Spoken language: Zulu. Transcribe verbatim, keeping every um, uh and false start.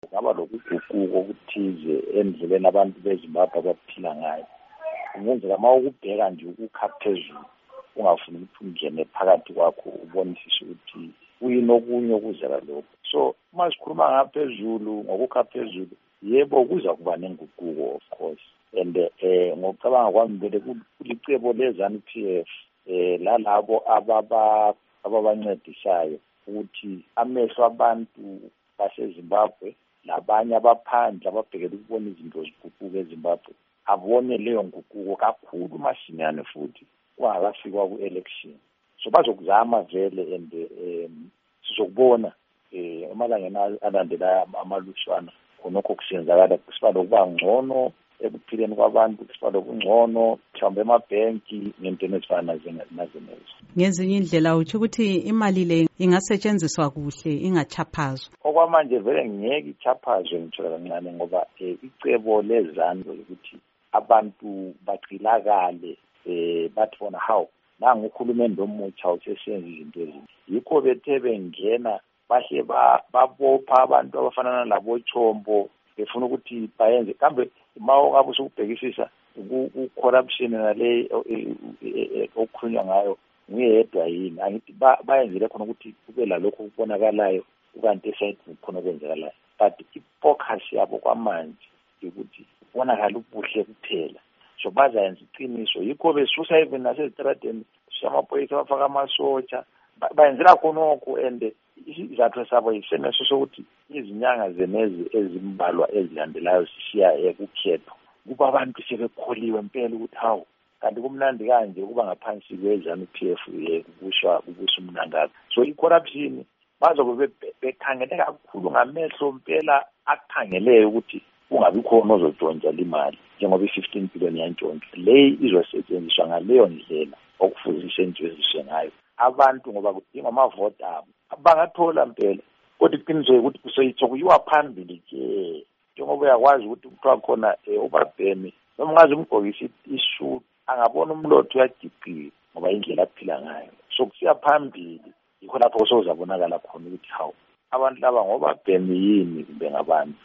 Ngaba lokuguquko okuthize endleleni abantu beZimbabwe abaphila ngayo. Kungenzeka uma ukubheka nje ukukha phezulu ungafuni ukuthi ungene phakathi kwakho ubonisise ukuthi kuyini okunye okuzela lokho. So uma sikhuluma ngaphezulu ngokukha phezulu, yebo kuza kuba nenguquko of course. And eh ngokucabanga kwami vele kulicebo leZANU-P F eh lalabo ababa ababancedisayo ukuthi amehlo abantu baseZimbabwe labanye abaphandle ababhekela ukubona izinto ziguquka eZimbabwe abone leyo nguquko kakhulu masinyane futhi kwangakafikwa ku-election. So bazokuzama vele and um sizokubona eh emalangeni alandela amalushwana khonokho kusenzakala kusifana ukuba ngcono ekuphileni kwabantu, kusifana okungcono mhlawumbe emabhenki ngentweni ezifana nazenezo. Ngezinye indlela uthi ukuthi imali le ingasetshenziswa kuhle ingachaphazwa. Okwamanje vele ngeke ichaphazwe ngithola kancane ngoba icebo leZANU ukuthi abantu baqilakale eh bathi bona how nangu uhulumende omutsha usesenza izinto ezinhle. Yikho bethe bengena bahle babopha abantu abafana nalabo Chombo befuna ukuthi bayenze kambe mawo ngabe usukubhekisisa ku-corruption nale okukhulunywa ngayo ngiyedwa yini. Angithi bayenzile khona ukuthi kube la lokho kubonakalayo ukanti esayidini khona okwenzakalayo, but i-focus yabo kwamanje ukuthi kubonakala ubuhle kuphela. So bazayenza iqiniso, yikho besusa even nasezitradeni samaphoyisa bafaka amasotsha bayenzela khonokho. And isizathu sabo yisemeso sokuthi izinyanga zenezi ezimbalwa ezilandelayo sishiya ekukhetho kuba abantu sebekholiwe impela ukuthi hawu kanti kumnandi kanje kuba ngaphansi kweZANU-P F kubushwa kubusa umnangalo. So i-corruption bazobe bekhangele kakhulu ngamehlo impela akukhangeleyo ukuthi kungabi khona ozotshontsha imali njengoba i-fifteen billion yantshontsha le izosetshenziswa ngaleyo ndlela okufuze isetshenziswe ngayo abantu ngoba kudinga amavoti abo bangathola impela. Kodwa iqiniso ukuthi kuseyitho kuyiwa phambili ke njengoba uyakwazi ukuthi kuthiwa khona ubabhemi noma ngaze umgqokisa isuit angabona umlotho uyagiqika ngoba indlela aphila ngayo. So kusiya phambili yikho lapho sozabonakala khona ukuthi hawu abantu laba ngoba bhemi yini kumbe ngabantu.